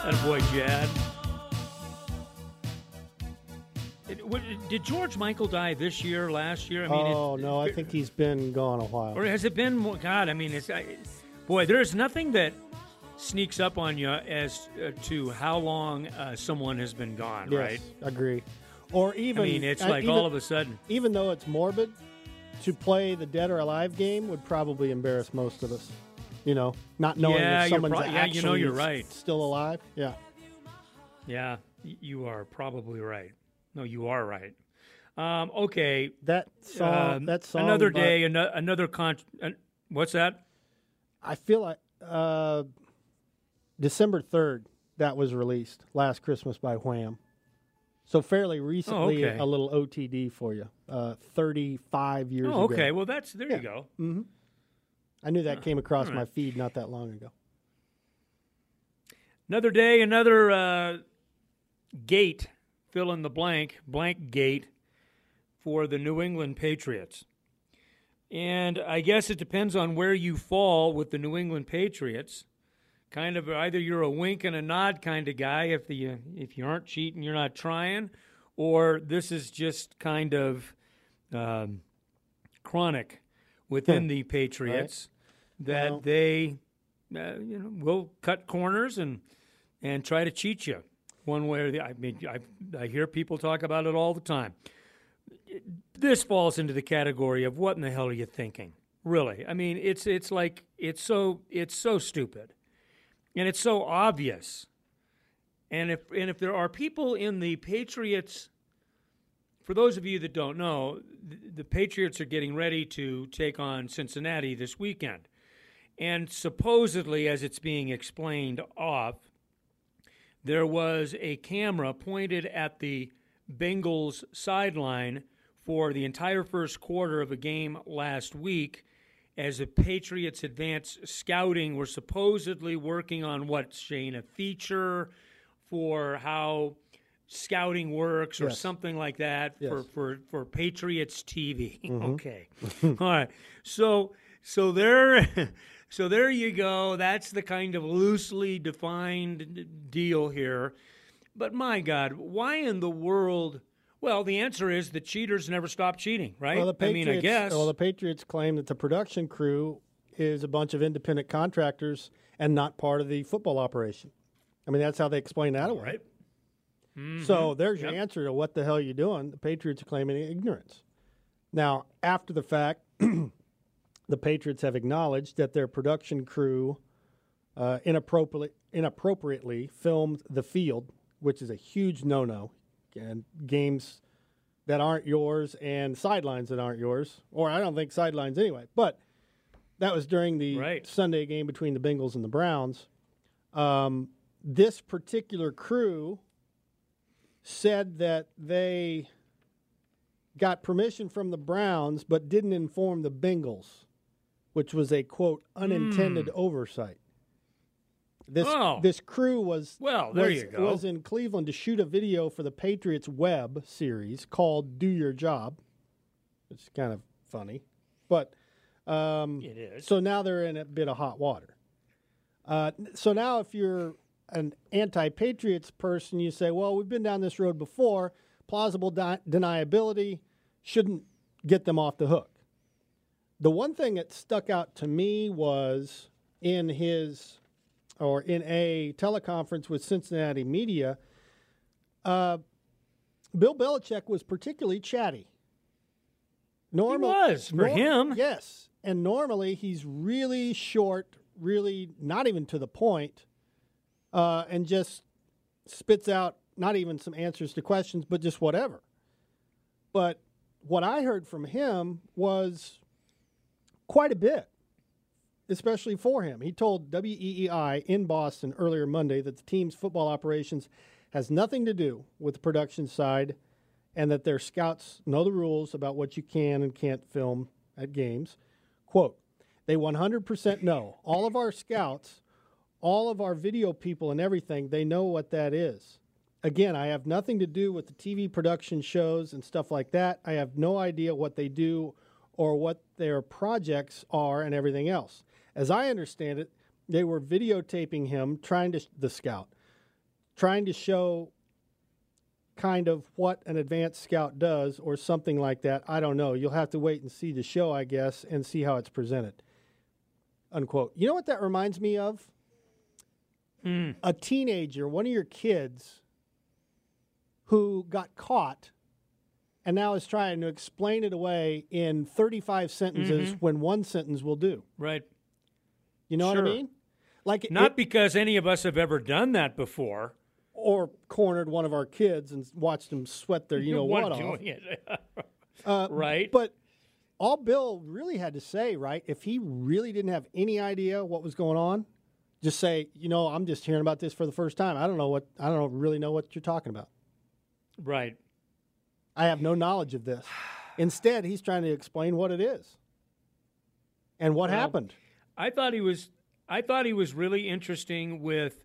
Attaboy, Jad. Did George Michael die this year, last year? I mean, no, I think he's been gone a while. Or has it been more? God, I mean, boy, there's nothing that sneaks up on you as to how long someone has been gone, Yes, right? Agree. Or even, I mean, it's like even, all of a sudden. Even though it's morbid, to play the Dead or Alive game would probably embarrass most of us. You know, not knowing if someone's actually you're right. Still alive. Yeah. Yeah, you are probably right. No, you are right. Okay. That song. Another day. Another what's that? I feel like December 3rd that was released. Last Christmas by Wham. So fairly recently, a little OTD for you. 35 years ago. Okay. Well, there you go. Mm-hmm. I knew that came across my feed not that long ago. Another day, another gate, fill in the blank gate for the New England Patriots. And I guess it depends on where you fall with the New England Patriots. Kind of either you're a wink and a nod kind of guy if you aren't cheating, you're not trying, or this is just kind of chronic within the Patriots that they will cut corners and try to cheat you one way or the other. I mean, I hear people talk about it all the time. This falls into the category of what in the hell are you thinking? Really? I mean, it's like it's so stupid. And it's so obvious. And if there are people in the Patriots, for those of you that don't know, the Patriots are getting ready to take on Cincinnati this weekend. And supposedly, as it's being explained off, there was a camera pointed at the Bengals sideline for the entire first quarter of a game last week as the Patriots advanced scouting were supposedly working on Shane, a feature for how scouting works or something like that for Patriots TV. Mm-hmm. Okay. All right. So there you go. That's the kind of loosely defined deal here. But my God, why in the world? Well, the answer is the cheaters never stop cheating, right? Well, I guess. Well, the Patriots claim that the production crew is a bunch of independent contractors and not part of the football operation. I mean, that's how they explain that away. Right. Mm-hmm. So there's your answer to what the hell you're doing. The Patriots are claiming ignorance. Now, after the fact, the Patriots have acknowledged that their production crew inappropriately filmed the field, which is a huge no-no. And games that aren't yours and sidelines that aren't yours, or I don't think sidelines anyway. But that was during the Sunday game between the Bengals and the Browns. This particular crew said that they got permission from the Browns but didn't inform the Bengals, which was a, quote, unintended oversight. This crew was in Cleveland to shoot a video for the Patriots web series called Do Your Job. It's kind of funny. But it is. So now they're in a bit of hot water. So now if you're an anti-Patriots person, you say, well, we've been down this road before. Plausible deniability shouldn't get them off the hook. The one thing that stuck out to me was in a teleconference with Cincinnati media, Bill Belichick was particularly chatty. He was, for him. Yes, and normally he's really short, really not even to the point, and just spits out not even some answers to questions, but just whatever. But what I heard from him was quite a bit, especially for him. He told WEEI in Boston earlier Monday that the team's football operations has nothing to do with the production side and that their scouts know the rules about what you can and can't film at games. Quote, they 100% know. All of our scouts, all of our video people and everything, they know what that is. Again, I have nothing to do with the TV production shows and stuff like that. I have no idea what they do or what their projects are and everything else. As I understand it, they were videotaping him, the scout, trying to show kind of what an advanced scout does or something like that. I don't know. You'll have to wait and see the show, I guess, and see how it's presented. Unquote. You know what that reminds me of? A teenager, one of your kids, who got caught and now is trying to explain it away in 35 sentences when one sentence will do. Right. You know what I mean? Like Not because any of us have ever done that before. Or cornered one of our kids and watched them sweat their what off. Doing it. Right. But all Bill really had to say, right, if he really didn't have any idea what was going on, just say, I'm just hearing about this for the first time. I don't really know what you're talking about. Right. I have no knowledge of this. Instead, he's trying to explain what it is and what happened. I thought he was really interesting with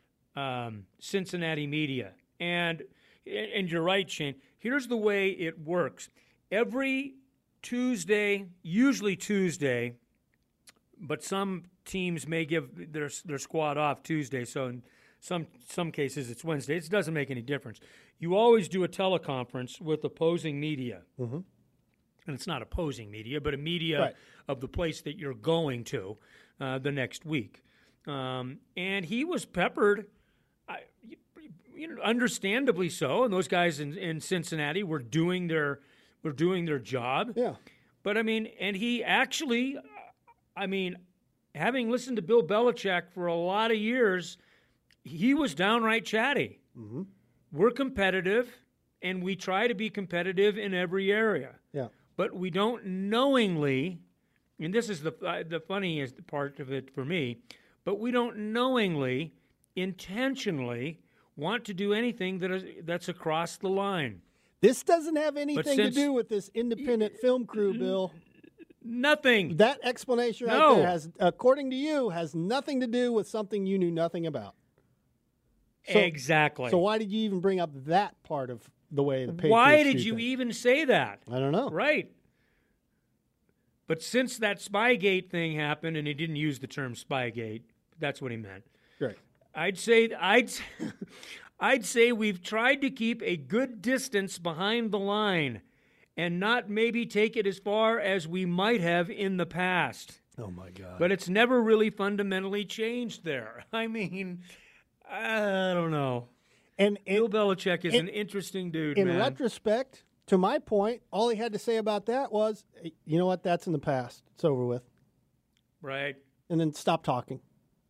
Cincinnati media, and you're right, Shane. Here's the way it works: every Tuesday, usually Tuesday, but some teams may give their squad off Tuesday. So in some cases it's Wednesday. It doesn't make any difference. You always do a teleconference with opposing media. And it's not opposing media, but a media of the place that you're going to the next week. And he was peppered, understandably so, and those guys in Cincinnati were doing their job. Yeah. But, and he actually, having listened to Bill Belichick for a lot of years, he was downright chatty. We're competitive, and we try to be competitive in every area. Yeah. But we don't knowingly, and this is the funniest part of it for me, but we don't knowingly, intentionally want to do anything that's across the line. This doesn't have anything to do with this independent film crew, Bill. Nothing. That explanation right there has, according to you, has nothing to do with something you knew nothing about. Exactly. So why did you even bring up that part of the way the Patriots Why did do you things? even say that? I don't know. Right. But since that Spygate thing happened, and he didn't use the term Spygate, that's what he meant. Great. I'd say we've tried to keep a good distance behind the line and not maybe take it as far as we might have in the past. Oh, my God. But it's never really fundamentally changed there. I don't know. And Bill Belichick is an interesting dude, in man. retrospect, to my point, all he had to say about that was, hey, you know what, that's in the past. It's over with. Right. And then stop talking.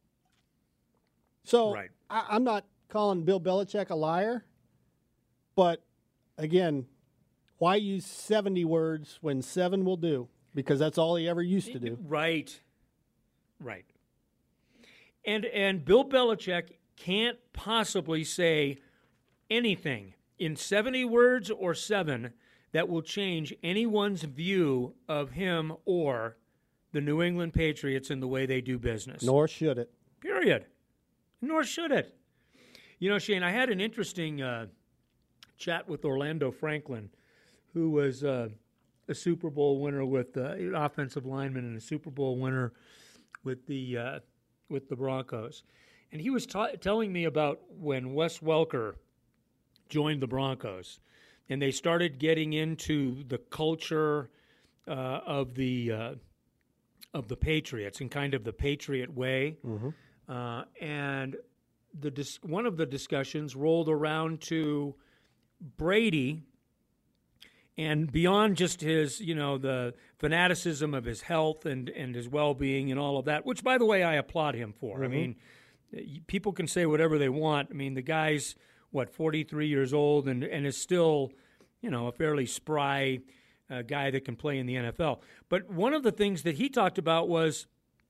So Right. I'm not calling Bill Belichick a liar, but again, why use 70 words when 7 will do? Because that's all he ever used to do. Right. Right. And Bill Belichick can't possibly say anything in 70 words or 7 that will change anyone's view of him or the New England Patriots in the way they do business. Nor should it. Period. Nor should it. Shane, I had an interesting chat with Orlando Franklin, who was a Super Bowl winner with an offensive lineman and a Super Bowl winner with the Broncos. And he was telling me about when Wes Welker joined the Broncos, and they started getting into the culture of the Patriots and kind of the Patriot way. And one of the discussions rolled around to Brady, and beyond just his, the fanaticism of his health and his well-being and all of that, which, by the way, I applaud him for. People can say whatever they want. The guy's, 43 years old and is still, a fairly spry guy that can play in the NFL. But one of the things that he talked about was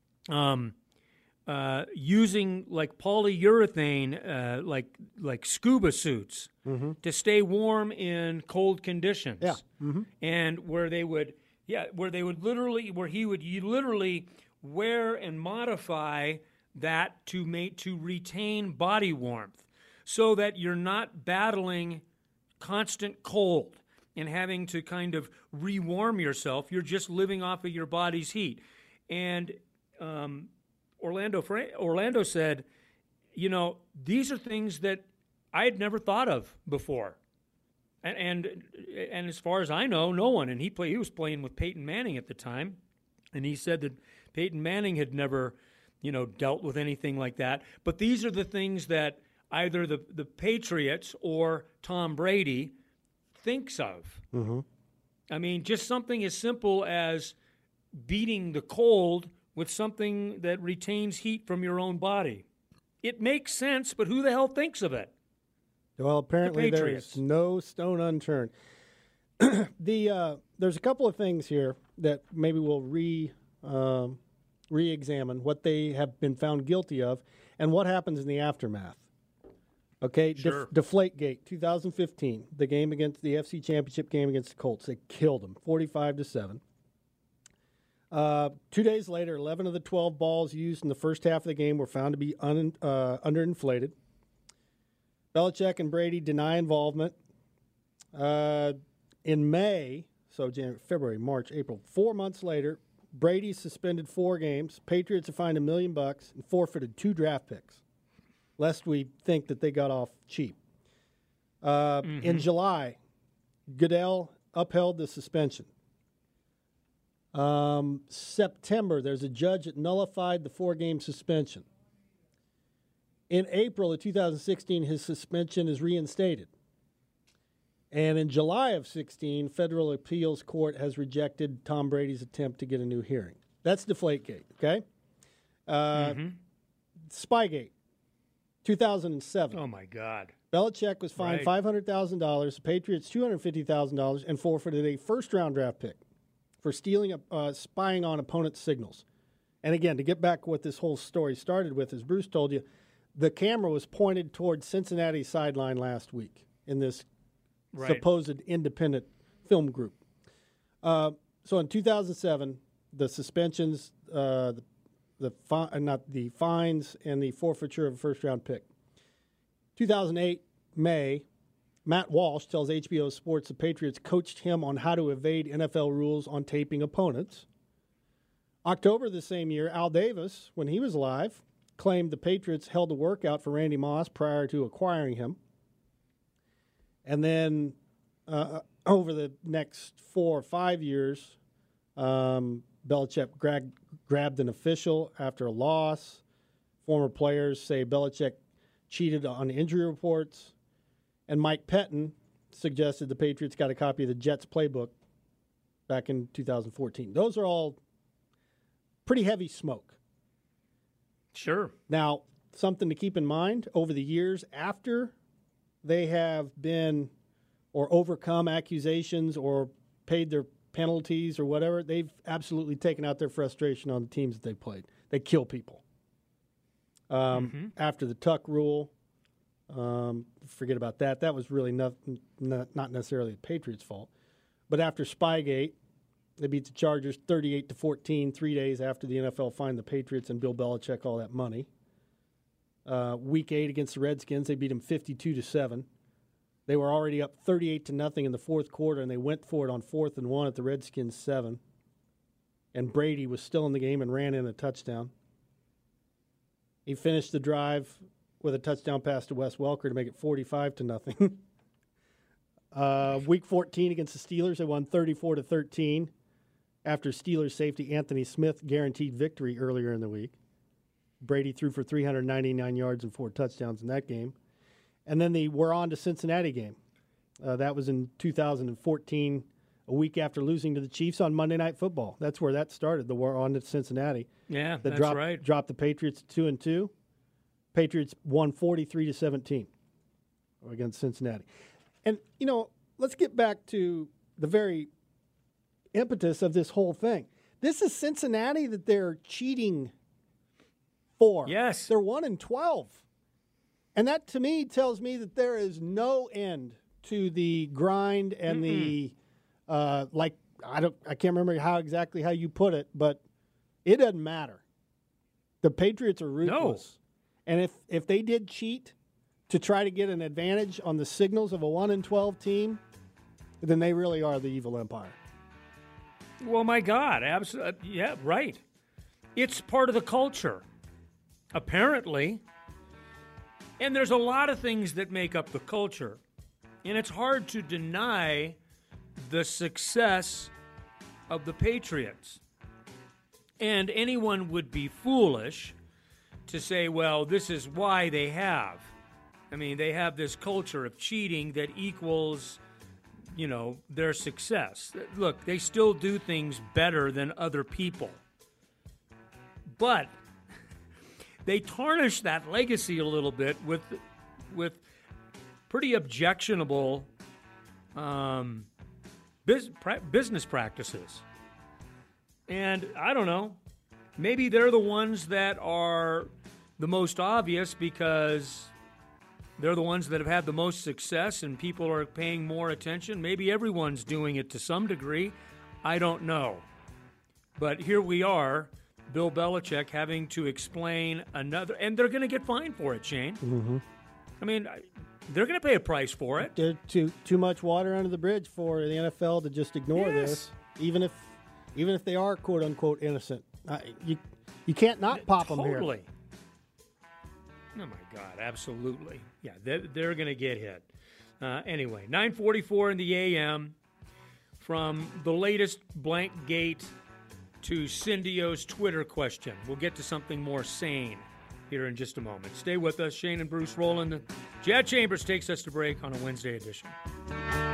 using like polyurethane, like scuba suits to stay warm in cold conditions. Yeah. And where he would literally wear and modify that to retain body warmth, so that you're not battling constant cold and having to kind of rewarm yourself. You're just living off of your body's heat. And Orlando said, these are things that I had never thought of before. And as far as I know, no one. And he was playing with Peyton Manning at the time, and he said that Peyton Manning had never, dealt with anything like that. But these are the things that either the Patriots or Tom Brady thinks of. Mm-hmm. I mean, just something as simple as beating the cold with something that retains heat from your own body. It makes sense, but who the hell thinks of it? Well, apparently there's no stone unturned. There's a couple of things here that maybe we'll re-examine what they have been found guilty of and what happens in the aftermath. Okay, sure. Deflategate, 2015, the game against the FC Championship game against the Colts. They killed them, 45-7. 2 days later, 11 of the 12 balls used in the first half of the game were found to be underinflated. Belichick and Brady deny involvement. In May, so January, February, March, April, 4 months later, Brady suspended 4 games. Patriots are fined $1 million and forfeited 2 draft picks, lest we think that they got off cheap. In July, Goodell upheld the suspension. September, there's a judge that nullified the 4-game suspension. In April of 2016, his suspension is reinstated. And in July of 16, federal appeals court has rejected Tom Brady's attempt to get a new hearing. That's Deflategate, okay? Spygate, 2007. Oh, my God. Belichick was fined $500,000, the Patriots $250,000, and forfeited a first-round draft pick for spying on opponents' signals. And again, to get back what this whole story started with, as Bruce told you, the camera was pointed towards Cincinnati's sideline last week in this supposed independent film group. So in 2007, the suspensions, the fines, and the forfeiture of a first-round pick. 2008, May, Matt Walsh tells HBO Sports the Patriots coached him on how to evade NFL rules on taping opponents. October the same year, Al Davis, when he was alive, claimed the Patriots held a workout for Randy Moss prior to acquiring him. And then over the next 4 or 5 years, Belichick grabbed an official after a loss. Former players say Belichick cheated on injury reports. And Mike Pettin suggested the Patriots got a copy of the Jets playbook back in 2014. Those are all pretty heavy smoke. Sure. Now, something to keep in mind, over the years after they have been or overcome accusations or paid their penalties or whatever, they've absolutely taken out their frustration on the teams that they played. They kill people. After the Tuck rule, forget about that. That was really not necessarily the Patriots' fault. But after Spygate, they beat the Chargers 38-14 3 days after the NFL fined the Patriots and Bill Belichick all that money. Week 8 against the Redskins, they beat them 52-7. They were already up 38-0 in the fourth quarter, and they went for it on 4th and 1 at the Redskins 7. And Brady was still in the game and ran in a touchdown. He finished the drive with a touchdown pass to Wes Welker to make it 45-0. Week 14 against the Steelers, they won 34-13 after Steelers safety Anthony Smith guaranteed victory earlier in the week. Brady threw for 399 yards and 4 touchdowns in that game. And then we're on to Cincinnati game. That was in 2014, a week after losing to the Chiefs on Monday Night Football. That's where that started, the war on to Cincinnati. Yeah, that that's right. Dropped the Patriots 2-2. Patriots won 43-17 against Cincinnati. And, let's get back to the very impetus of this whole thing. This is Cincinnati that they're cheating for. Yes. They're 1-12. And that, to me, tells me that there is no end to the grind and the, I can't remember exactly how you put it, but it doesn't matter. The Patriots are ruthless. No. And if they did cheat to try to get an advantage on the signals of a 1-12 team, then they really are the evil empire. Well, my God, absolutely. Yeah, right. It's part of the culture. Apparently, And there's a lot of things that make up the culture. And it's hard to deny the success of the Patriots. And anyone would be foolish to say, well, this is why they have. I mean, they have this culture of cheating that equals, their success. Look, they still do things better than other people. But they tarnish that legacy a little bit with pretty objectionable business practices. And I don't know, maybe they're the ones that are the most obvious because they're the ones that have had the most success and people are paying more attention. Maybe everyone's doing it to some degree. I don't know. But here we are, Bill Belichick having to explain another, and they're going to get fined for it, Shane. Mm-hmm. I mean, they're going to pay a price for it. There's too much water under the bridge for the NFL to just ignore this, even if they are quote unquote innocent. You can't not pop them here. Totally. Oh my God, absolutely. Yeah, they're going to get hit. Anyway, 9:44 in the a.m. From the latest blank gate to Cindio's Twitter question. We'll get to something more sane here in just a moment. Stay with us. Shane and Bruce rolling. Chad Chambers takes us to break on a Wednesday edition.